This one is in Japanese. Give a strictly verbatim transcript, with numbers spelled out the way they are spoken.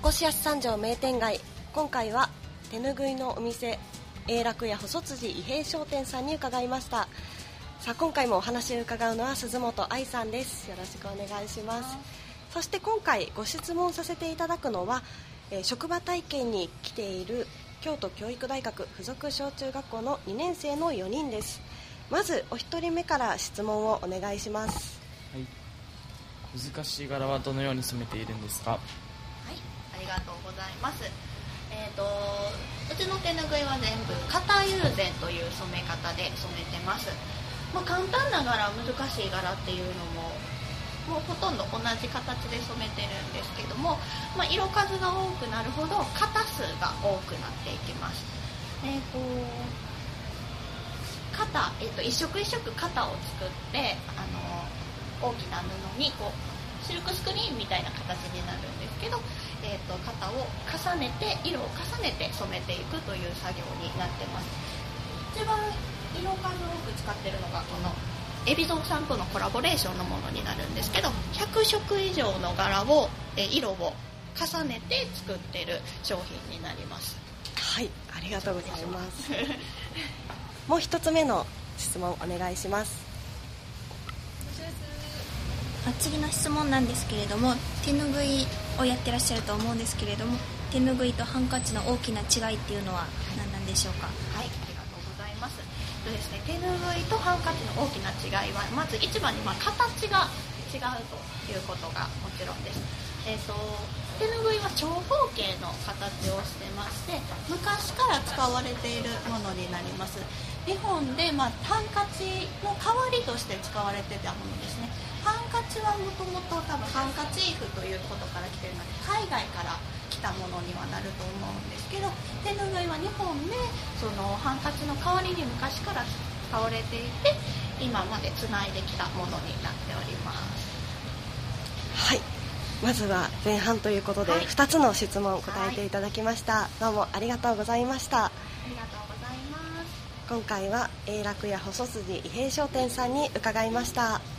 残しやす三条名店街、今回は手ぬぐいのお店永楽屋細辻伊平商店さんに伺いました。さあ今回もお話を伺うのは鈴本愛さんです。よろしくお願いします。そして今回ご質問させていただくのは、えー、職場体験に来ている京都教育大学附属小中学校のにねん生のよにんです。まずお一人目から質問をお願いします。 はい、難しい柄はどのように染めているんですか？ はい、ありがとうございます。えーと、うちの手ぬぐいは全部型友禅という染め方で染めてます。まあ、簡単な柄、難しい柄っていうのももうほとんど同じ形で染めてるんですけども、まあ、色数が多くなるほど型数が多くなっていきます。えーと型、えーと、一色一色型を作って、あの大きな布にこうシルクスクリーンみたいな形になるんですけど、えーと、型を重ねて色を重ねて染めていくという作業になってます。一番色数多く使ってるのがこの海老蔵さんとのコラボレーションのものになるんですけど、ひゃくしょく以上の柄をえ色を重ねて作ってる商品になります。 はい、ありがとうございますもう一つ目の質問お願いします。 次の質問なんですけれども、手ぬぐいをやってらっしゃると思うんですけれども、手ぬぐいとハンカチの大きな違いっていうのは何なんでしょうか？ はい、ありがとうございます。とですね、手ぬぐいとハンカチの大きな違いは、まず一番にまあ形が違うということがもちろんです。えーと、手ぬぐいは長方形の形をしてまして、昔から使われているものになります。日本で、まあ、ハンカチの代わりとして使われてたものですね。ハンカチはもともと多分ハンカチーフということから来ているので、海外から来たものにはなると思うんですけど、手ぬぐいは日本でそのハンカチの代わりに昔から使われていて、今までつないできたものになっております。 はい、まずは前半ということで、はい、ふたつの質問を答えていただきました、はい、どうもありがとうございました。 ありがとうございます。 今回は永楽屋細辻伊平商店さんに伺いました。